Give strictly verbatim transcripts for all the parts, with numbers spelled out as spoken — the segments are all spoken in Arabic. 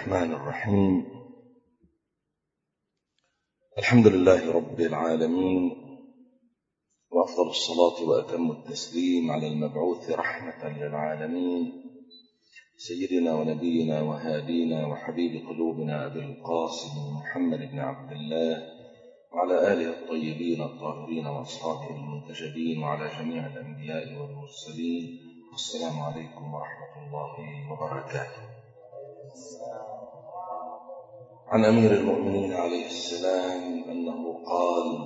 الرحمن الرحيم. الحمد لله رب العالمين، وأفضل الصلاة وأتم التسليم على المبعوث رحمة للعالمين سيدنا ونبينا وهادينا وحبيب قلوبنا أبي القاسم محمد بن عبد الله، وعلى آله الطيبين الطاهرين وأصحابه المنتجبين، وعلى جميع الأنبياء والمرسلين. والسلام عليكم ورحمة الله وبركاته. عن أمير المؤمنين عليه السلام أنه قال: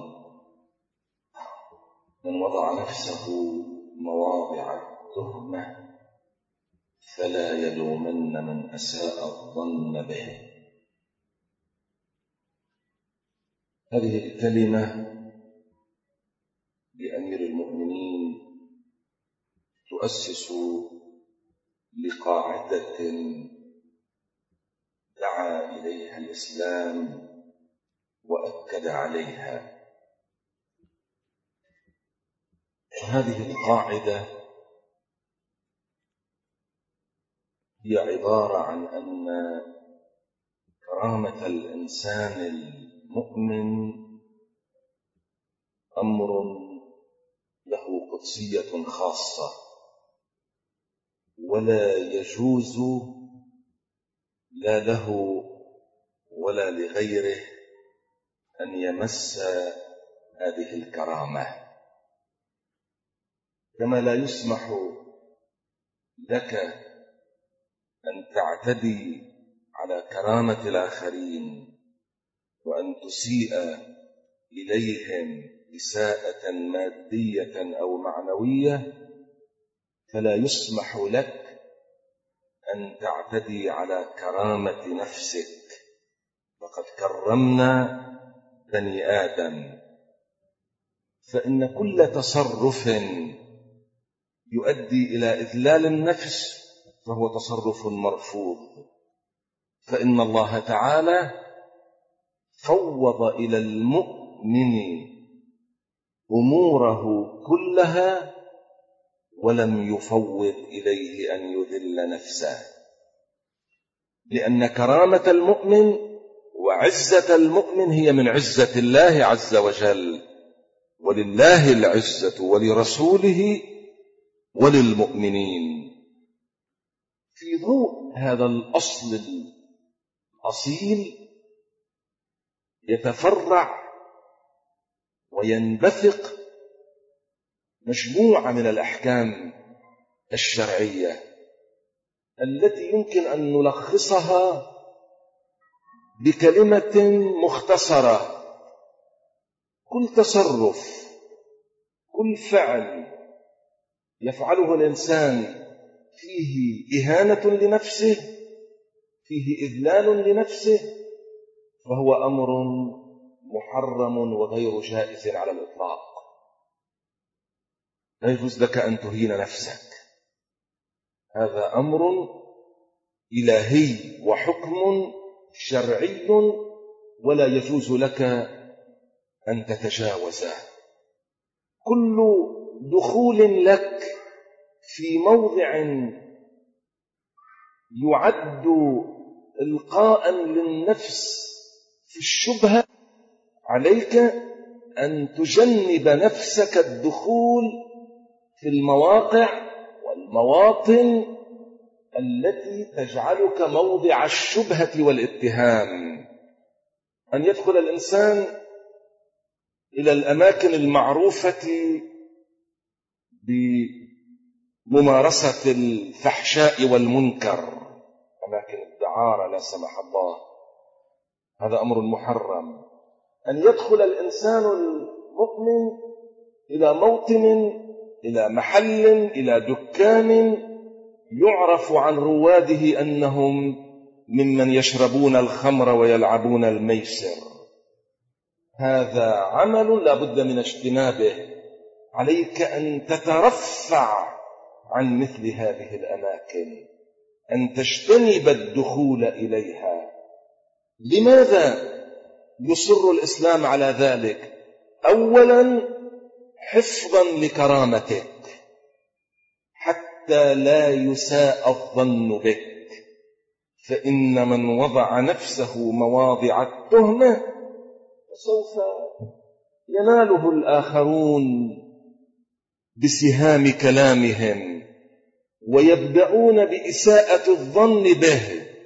من وضع نفسه مواضع التهمة فلا يلومن من أساء الظن به. هذه الكلمة لأمير المؤمنين تؤسس لقاعدة دعا إليها الإسلام وأكد عليها. هذه القاعدة هي عبارة عن أن كرامة الإنسان المؤمن أمر له قدسية خاصة، ولا يجوز لا له ولا لغيره أن يمس هذه الكرامة، كما لا يسمح لك أن تعتدي على كرامة الآخرين وأن تسيء إليهم إساءة مادية أو معنوية، فلا يسمح لك أن تعتدي على كرامة نفسك. لقد كرمنا بني آدم، فإن كل تصرف يؤدي إلى إذلال النفس فهو تصرف مرفوض، فإن الله تعالى فوض إلى المؤمن أموره كلها ولم يفوض إليه أن يذل نفسه، لأن كرامة المؤمن وعزة المؤمن هي من عزة الله عز وجل، ولله العزة ولرسوله وللمؤمنين. في ضوء هذا الأصل الأصيل يتفرع وينبثق مجموعة من الأحكام الشرعية التي يمكن أن نلخصها بكلمة مختصرة: كل تصرف، كل فعل يفعله الإنسان فيه إهانة لنفسه، فيه إذلال لنفسه، فهو أمر محرم وغير جائز على الإطلاق. لا يجوز لك أن تهين نفسك، هذا أمر إلهي وحكم شرعي ولا يجوز لك أن تتجاوزه. كل دخول لك في موضع يعد إلقاء للنفس في الشبهة عليك أن تجنب نفسك الدخول في المواقع والمواطن التي تجعلك موضع الشبهة والاتهام. أن يدخل الإنسان إلى الأماكن المعروفة بممارسة الفحشاء والمنكر، أماكن الدعارة لا سمح الله، هذا أمر محرم. أن يدخل الإنسان المؤمن إلى موطن، إلى محل، إلى دكان يعرف عن رواده أنهم ممن يشربون الخمر ويلعبون الميسر، هذا عمل لا بد من اجتنابه. عليك أن تترفع عن مثل هذه الأماكن، أن تجتنب الدخول إليها. لماذا يصر الإسلام على ذلك؟ أولا حفظا لكرامتك حتى لا يساء الظن بك، فإن من وضع نفسه مواضع التهمة فسوف يناله الآخرون بسهام كلامهم ويبدأون بإساءة الظن به.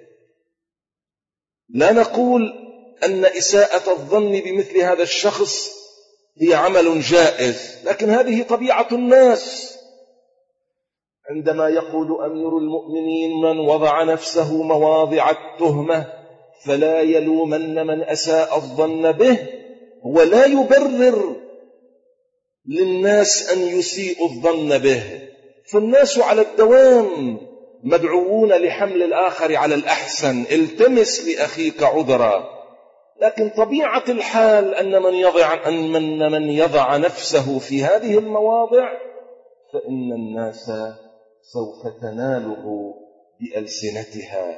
لا نقول أن إساءة الظن بمثل هذا الشخص هي عمل جائز، لكن هذه طبيعة الناس. عندما يقول أمير المؤمنين من وضع نفسه مواضع التهمة فلا يلومن من أساء الظن به، ولا يبرر للناس أن يسيئوا الظن به. فالناس على الدوام مدعوون لحمل الآخر على الأحسن، التمس لأخيك عذرا. لكن طبيعة الحال أن من يضع, أن من, من يضع نفسه في هذه المواضع فإن الناس سوف تناله بألسنتها.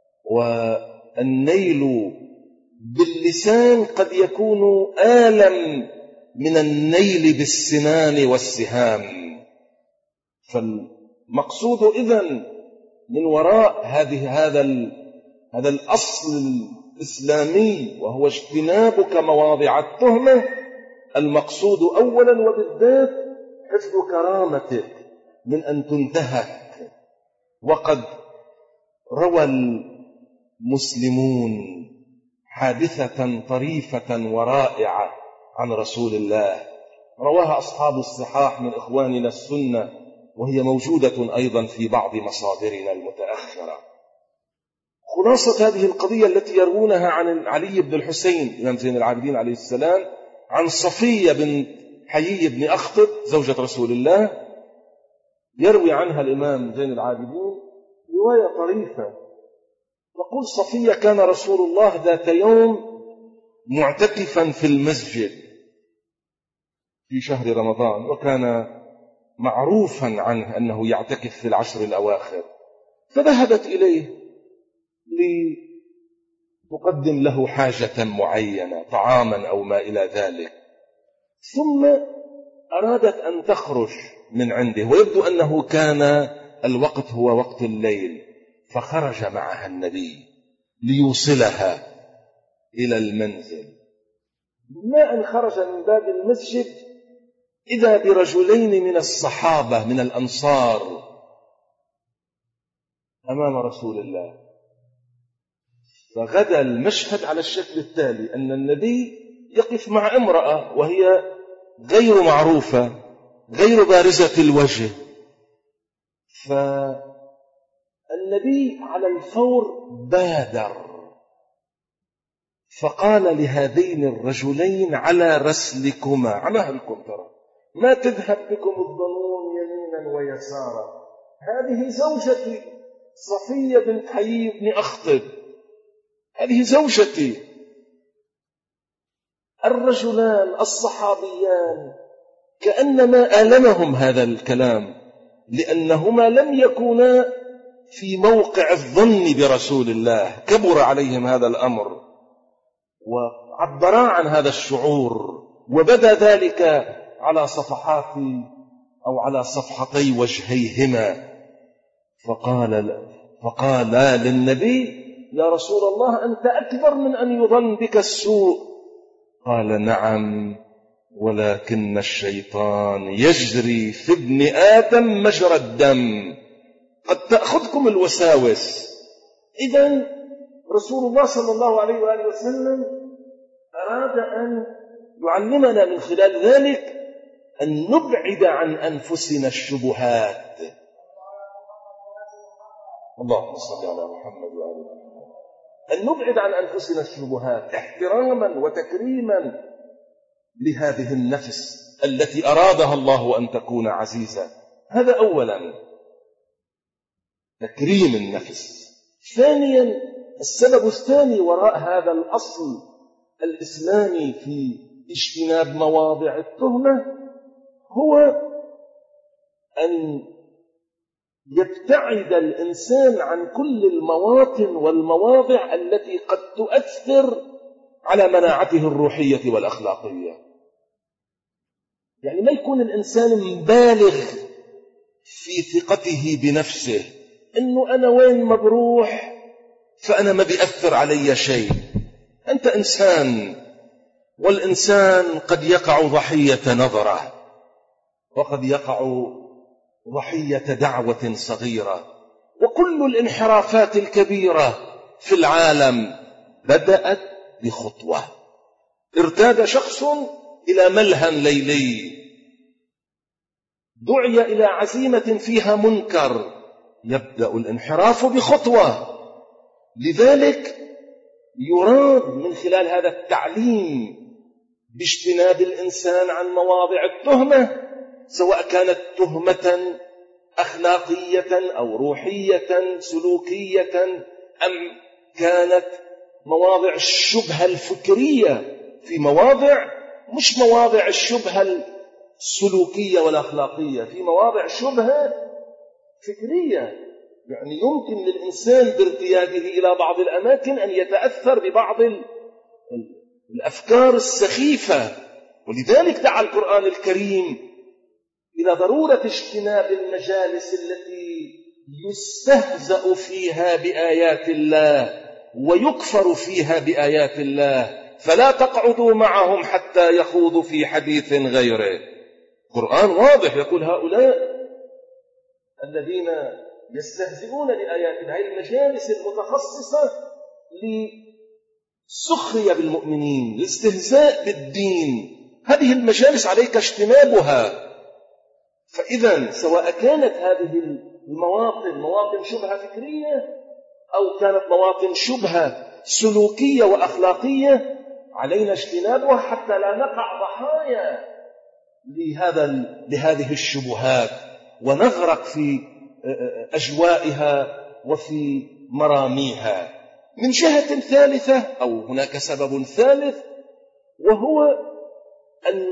والنيل باللسان قد يكون آلم من النيل بالسنان والسهام. فالمقصود إذن من وراء هذه هذا هذا الأصل الإسلامي وهو اجتنابك مواضع التهمة، المقصود أولا وبالذات حفظ كرامتك من أن تنتهك. وقد روى المسلمون حادثة طريفة ورائعة عن رسول الله، رواها أصحاب الصحاح من إخواننا السنة، وهي موجودة أيضا في بعض مصادرنا المتأخرة. خلاصة هذه القضية التي يروونها عن علي بن الحسين إمام زين العابدين عليه السلام عن صفية بن حيي بن أخطب زوجة رسول الله، يروي عنها الإمام زين العابدين رواية طريفة. يقول صفية كان رسول الله ذات يوم معتكفا في المسجد في شهر رمضان، وكان معروفا عنه أنه يعتكف في العشر الأواخر، فذهبت إليه لتقدم له حاجة معينة طعاما أو ما إلى ذلك، ثم أرادت أن تخرج من عنده، ويبدو أنه كان الوقت هو وقت الليل، فخرج معها النبي ليوصلها إلى المنزل. ما أن خرج من باب المسجد إذا برجلين من الصحابة من الأنصار أمام رسول الله. فغدا المشهد على الشكل التالي: أن النبي يقف مع امرأة وهي غير معروفة غير بارزة الوجه، فالنبي على الفور بادر فقال لهذين الرجلين: على رسلكما، على مهلكم، ترى ما تذهب بكم الظنون يمينا ويسارا، هذه زوجتي صفية بنت حيي بن أخطب، هذه زوجتي. الرجلان الصحابيان كأنما آلمهم هذا الكلام، لأنهما لم يكونا في موقع الظن برسول الله، كبر عليهم هذا الأمر وعبرا عن هذا الشعور، وبدا ذلك على صفحات أو على صفحتي وجهيهما. فقال فقال للنبي: يا رسول الله أنت أكبر من أن يظن بك السوء. قال: نعم، ولكن الشيطان يجري في ابن آدم مجرى الدم، قد تأخذكم الوساوس. إذن رسول الله صلى الله عليه وآله وسلم أراد أن يعلمنا من خلال ذلك أن نبعد عن أنفسنا الشبهات. اللهم صل على محمد وآل محمد. أن نبعد عن أنفسنا الشبهات احتراما وتكريما لهذه النفس التي أرادها الله أن تكون عزيزة. هذا أولا، تكريم النفس. ثانيا، السبب الثاني وراء هذا الأصل الإسلامي في اجتناب مواضع التهمة هو أن يبتعد الإنسان عن كل المواطن والمواضع التي قد تؤثر على مناعته الروحية والأخلاقية. يعني ما يكون الإنسان مبالغ في ثقته بنفسه، إنه أنا وين ما بروح فأنا ما بيأثر علي شيء. أنت إنسان، والإنسان قد يقع ضحية نظرة، وقد يقع ضحية دعوة صغيرة. وكل الانحرافات الكبيرة في العالم بدأت بخطوة. ارتاد شخص إلى ملهى ليلي، دعي إلى عزيمة فيها منكر، يبدأ الانحراف بخطوة. لذلك يراد من خلال هذا التعليم باجتناب الإنسان عن مواضع التهمة، سواء كانت تهمة أخلاقية أو روحية سلوكية، أم كانت مواضع الشبهة الفكرية، في مواضع مش مواضع الشبهة السلوكية والأخلاقية، في مواضع شبهة فكرية. يعني يمكن للإنسان بارتياده إلى بعض الأماكن أن يتأثر ببعض الأفكار السخيفة. ولذلك دعا القرآن الكريم إلى ضرورة اجتناب المجالس التي يستهزأ فيها بآيات الله ويكفر فيها بآيات الله، فلا تقعدوا معهم حتى يخوضوا في حديث غيره. القرآن واضح يقول هؤلاء الذين يستهزئون بآيات الله، هذه المجالس المتخصصة للسخرية بالمؤمنين، الاستهزاء بالدين، هذه المجالس عليك اجتنابها. فإذا سواء كانت هذه المواطن مواطن شبهة فكرية أو كانت مواطن شبهة سلوكية وأخلاقية، علينا اجتنابها حتى لا نقع ضحايا لهذا لهذه الشبهات ونغرق في أجوائها وفي مراميها. من جهة ثالثة، أو هناك سبب ثالث، وهو أن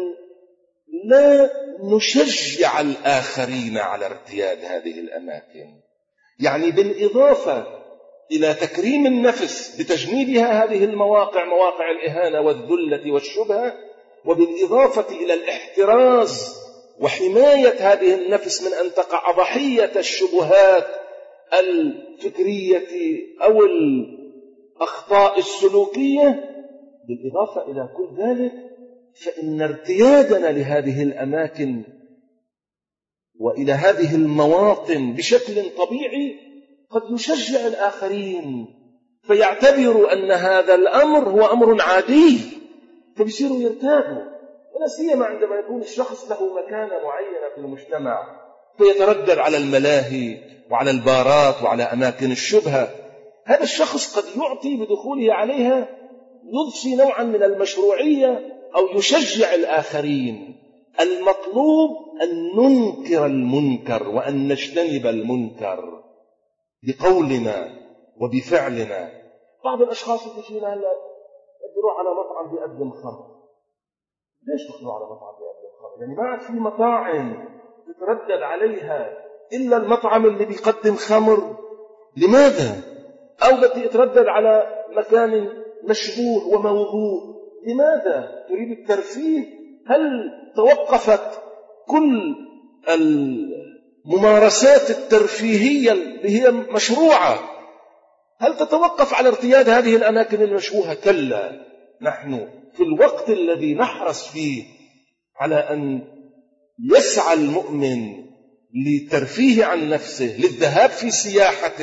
لا نشجع الآخرين على ارتياد هذه الأماكن. يعني بالإضافة إلى تكريم النفس بتجنيبها هذه المواقع، مواقع الإهانة والذلة والشبهة، وبالإضافة إلى الاحتراز وحماية هذه النفس من أن تقع ضحية الشبهات الفكرية أو الأخطاء السلوكية، بالإضافة إلى كل ذلك فإن ارتيادنا لهذه الأماكن وإلى هذه المواطن بشكل طبيعي قد يشجع الآخرين فيعتبروا أن هذا الأمر هو أمر عادي، فبيصيروا يرتادوا. ولا سيما عندما يكون الشخص له مكانة معينة في المجتمع فيتردد على الملاهي وعلى البارات وعلى أماكن الشبهة، هذا الشخص قد يعطي بدخوله عليها، يضفي نوعا من المشروعية أو يشجع الآخرين. المطلوب أن ننكر المنكر وأن نجتنب المنكر بقولنا وبفعلنا. بعض الأشخاص يجينا هلا يروح على مطعم بيقدم خمر. ليش تروح على مطعم بيقدم خمر؟ يعني ما عاد في مطاعم تتردد عليها إلا المطعم اللي بيقدم خمر. لماذا؟ أو بدي يتردد على مكان مشبوه وموضوع. لماذا؟ تريد الترفيه؟ هل توقفت كل الممارسات الترفيهية اللي هي مشروعة هل تتوقف على ارتياد هذه الأماكن المشبوهة؟ كلا. نحن في الوقت الذي نحرص فيه على أن يسعى المؤمن لترفيه عن نفسه، للذهاب في سياحة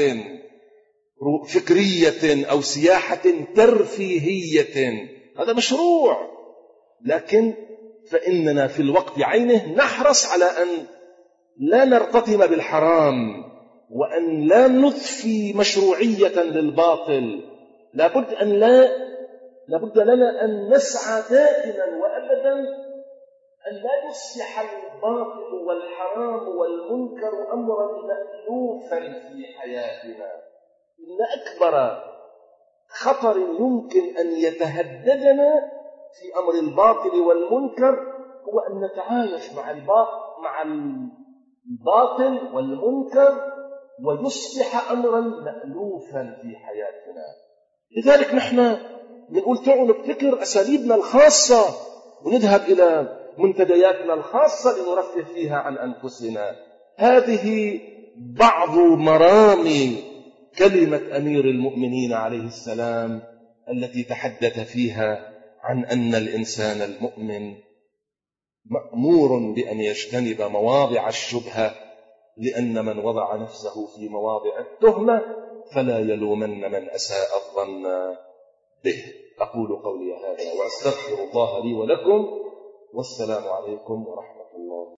فكرية أو سياحة ترفيهية، هذا مشروع، لكن فإننا في الوقت عينه نحرص على أن لا نرتطم بالحرام وأن لا نضفي مشروعية للباطل. لابد أن لا لابد لنا أن نسعى دائما وأبدا أن لا يصبح الباطل والحرام والمنكر أمرا مألوفا في حياتنا. إن أكبر خطر يمكن أن يتهددنا في أمر الباطل والمنكر هو أن نتعايش مع مع الباطل والمنكر ويصبح أمرا مألوفا في حياتنا. لذلك نحن نقول تعالوا نبتكر أساليبنا الخاصة ونذهب إلى منتدياتنا الخاصة لنرفه فيها عن أنفسنا. هذه بعض مرامي كلمة أمير المؤمنين عليه السلام التي تحدث فيها عن أن الإنسان المؤمن مأمور بأن يجتنب مواضع الشبهة، لأن من وضع نفسه في مواضع التهمة فلا يلومن من أساء الظن به. أقول قولي هذا وأستغفر الله لي ولكم، والسلام عليكم ورحمة الله.